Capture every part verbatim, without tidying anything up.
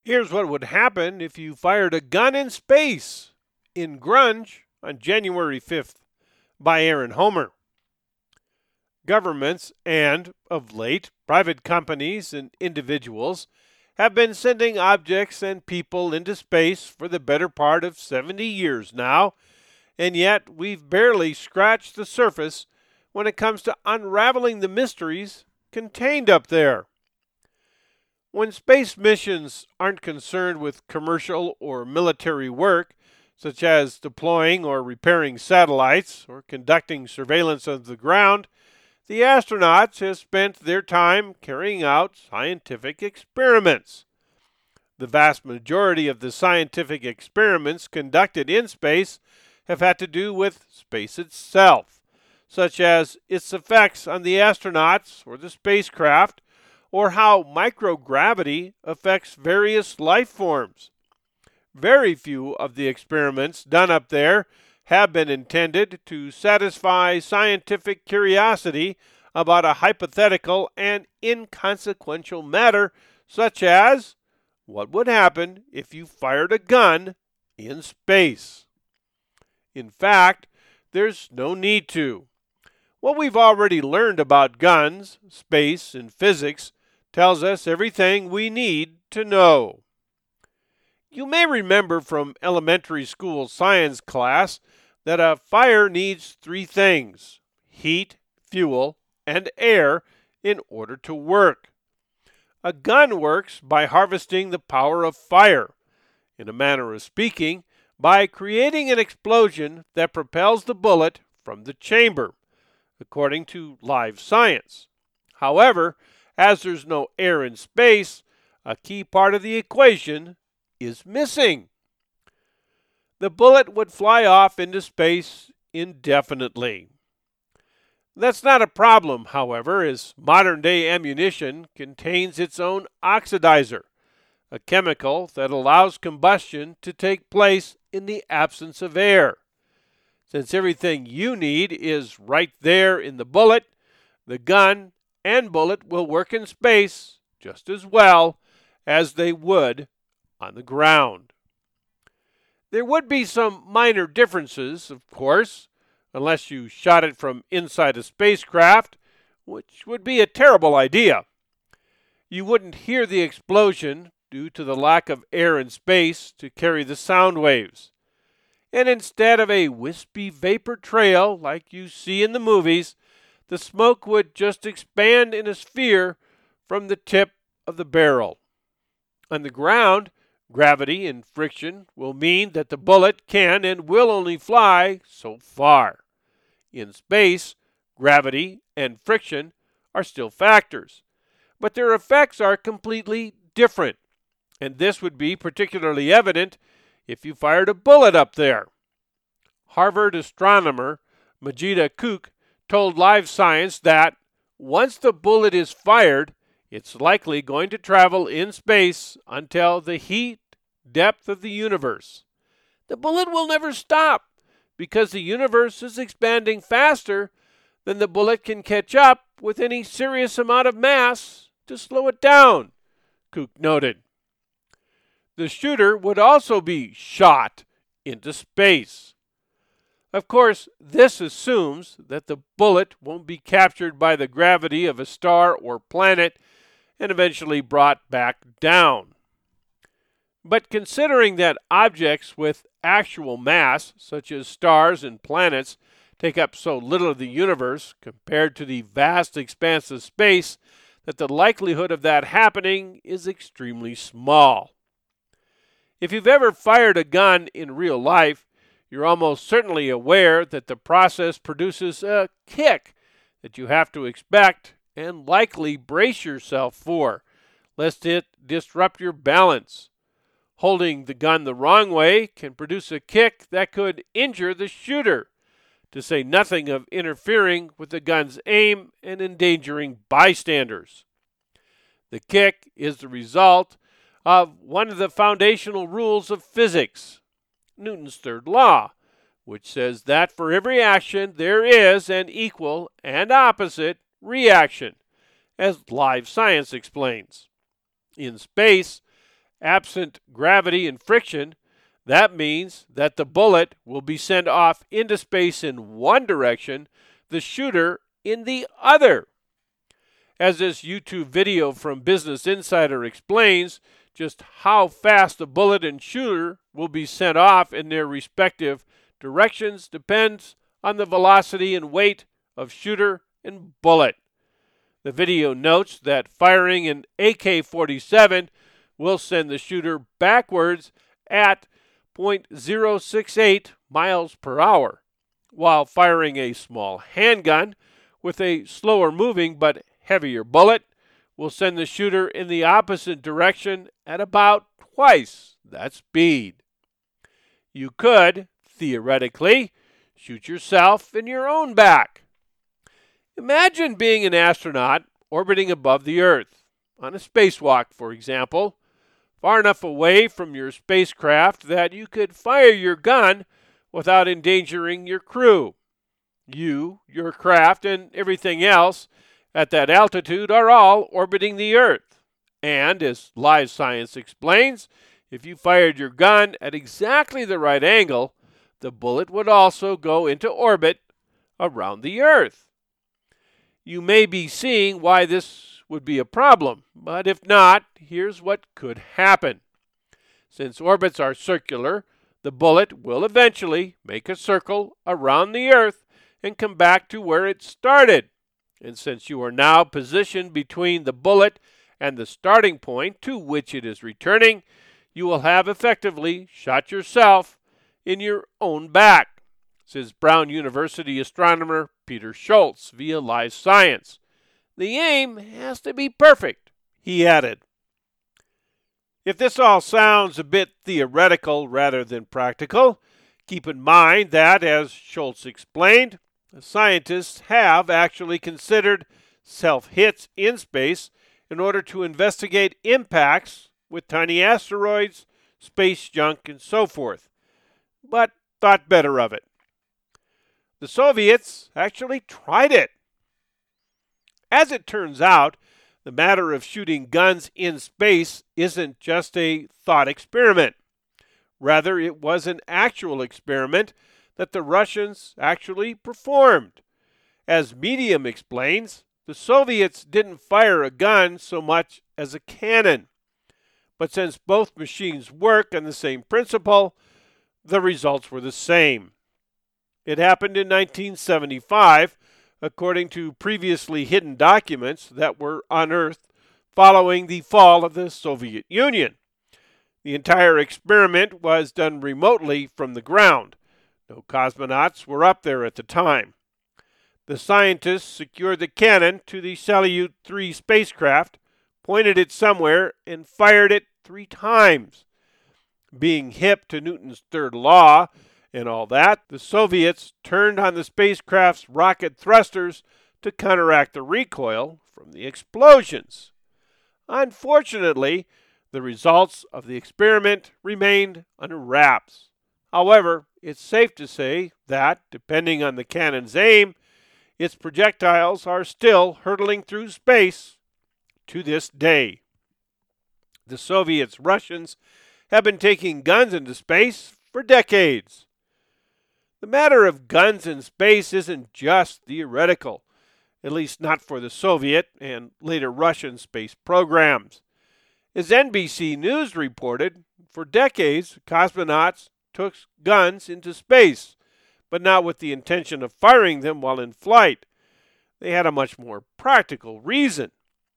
Here's what would happen if you fired a gun in space in Grunge on January fifth by Aaron Homer. Governments and, of late, private companies and individuals have been sending objects and people into space for the better part of seventy years now, and yet we've barely scratched the surface when it comes to unraveling the mysteries contained up there. When space missions aren't concerned with commercial or military work, such as deploying or repairing satellites or conducting surveillance of the ground, the astronauts have spent their time carrying out scientific experiments. The vast majority of the scientific experiments conducted in space have had to do with space itself, such as its effects on the astronauts or the spacecraft, or how microgravity affects various life forms. Very few of the experiments done up there have been intended to satisfy scientific curiosity about a hypothetical and inconsequential matter such as what would happen if you fired a gun in space. In fact, there's no need to. What we've already learned about guns, space, and physics tells us everything we need to know. You may remember from elementary school science class that a fire needs three things: heat, fuel, and air in order to work. A gun works by harvesting the power of fire, in a manner of speaking, by creating an explosion that propels the bullet from the chamber, according to live science. However, as there's no air in space, a key part of the equation is missing. The bullet would fly off into space indefinitely. That's not a problem, however, as modern-day ammunition contains its own oxidizer, a chemical that allows combustion to take place in the absence of air. Since everything you need is right there in the bullet, the gun and bullet will work in space just as well as they would on the ground. There would be some minor differences, of course, unless you shot it from inside a spacecraft, which would be a terrible idea. You wouldn't hear the explosion due to the lack of air in space to carry the sound waves. And instead of a wispy vapor trail like you see in the movies, the smoke would just expand in a sphere from the tip of the barrel. On the ground, gravity and friction will mean that the bullet can and will only fly so far. In space, gravity and friction are still factors, but their effects are completely different, and this would be particularly evident if you fired a bullet up there. Harvard astronomer Majida Kook told Live Science that once the bullet is fired, it's likely going to travel in space until the heat depth of the universe. The bullet will never stop because the universe is expanding faster than the bullet can catch up with any serious amount of mass to slow it down, Kook noted. The shooter would also be shot into space. Of course, this assumes that the bullet won't be captured by the gravity of a star or planet and eventually brought back down. But considering that objects with actual mass, such as stars and planets, take up so little of the universe compared to the vast expanse of space, that the likelihood of that happening is extremely small. If you've ever fired a gun in real life, you're almost certainly aware that the process produces a kick that you have to expect and likely brace yourself for, lest it disrupt your balance. Holding the gun the wrong way can produce a kick that could injure the shooter, to say nothing of interfering with the gun's aim and endangering bystanders. The kick is the result of one of the foundational rules of physics, Newton's third law, which says that for every action there is an equal and opposite reaction, as Live Science explains. In space, Absent gravity and friction, that means that the bullet will be sent off into space in one direction, the shooter in the other. As this YouTube video from Business Insider explains, just how fast the bullet and shooter will be sent off in their respective directions depends on the velocity and weight of shooter and bullet. The video notes that firing an A K forty-seven will send the shooter backwards at zero point zero six eight miles per hour, while firing a small handgun with a slower moving but heavier bullet will send the shooter in the opposite direction at about twice that speed. You could, theoretically, shoot yourself in your own back. Imagine being an astronaut orbiting above the Earth, on a spacewalk, for example, far enough away from your spacecraft that you could fire your gun without endangering your crew. You, your craft, and everything else at that altitude are all orbiting the Earth. And, as Live Science explains, if you fired your gun at exactly the right angle, the bullet would also go into orbit around the Earth. You may be seeing why this would be a problem, but if not, here's what could happen. Since orbits are circular, the bullet will eventually make a circle around the Earth and come back to where it started. And since you are now positioned between the bullet and the starting point to which it is returning, you will have effectively shot yourself in your own back, says Brown University astronomer Peter Schultz via Live Science. The aim has to be perfect, he added. If this all sounds a bit theoretical rather than practical, keep in mind that, as Schultz explained, scientists have actually considered self-hits in space in order to investigate impacts with tiny asteroids, space junk, and so forth, but thought better of it. The Soviets actually tried it. As it turns out, the matter of shooting guns in space isn't just a thought experiment. Rather, it was an actual experiment that the Russians actually performed. As Medium explains, the Soviets didn't fire a gun so much as a cannon. But since both machines work on the same principle, the results were the same. It happened in nineteen seventy-five, according to previously hidden documents that were unearthed following the fall of the Soviet Union. The entire experiment was done remotely from the ground. No cosmonauts were up there at the time. The scientists secured the cannon to the Salyut three spacecraft, pointed it somewhere, and fired it three times. Being hip to Newton's third law and all that, the Soviets turned on the spacecraft's rocket thrusters to counteract the recoil from the explosions. Unfortunately, the results of the experiment remained under wraps. However, it's safe to say that, depending on the cannon's aim, its projectiles are still hurtling through space to this day. The Soviets, Russians, have been taking guns into space for decades. The matter of guns in space isn't just theoretical, at least not for the Soviet and later Russian space programs. As N B C News reported, for decades, cosmonauts took guns into space, but not with the intention of firing them while in flight. They had a much more practical reason.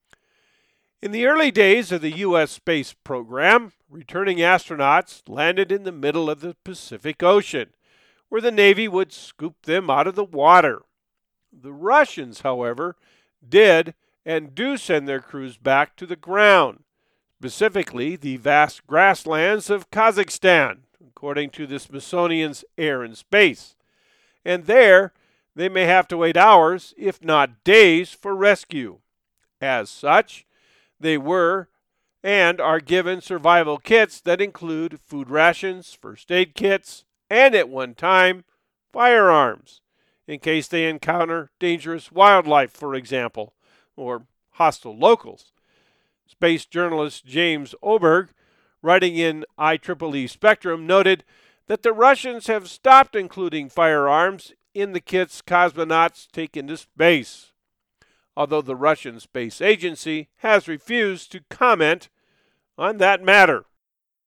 In the early days of the U S space program, returning astronauts landed in the middle of the Pacific Ocean, where the Navy would scoop them out of the water. The Russians, however, did and do send their crews back to the ground, specifically the vast grasslands of Kazakhstan, according to the Smithsonian's Air and Space. And there, they may have to wait hours, if not days, for rescue. As such, they were and are given survival kits that include food rations, first aid kits, and at one time, firearms, in case they encounter dangerous wildlife, for example, or hostile locals. Space journalist James Oberg writing in I triple E Spectrum, noted that the Russians have stopped including firearms in the kits cosmonauts take into space, although the Russian Space Agency has refused to comment on that matter.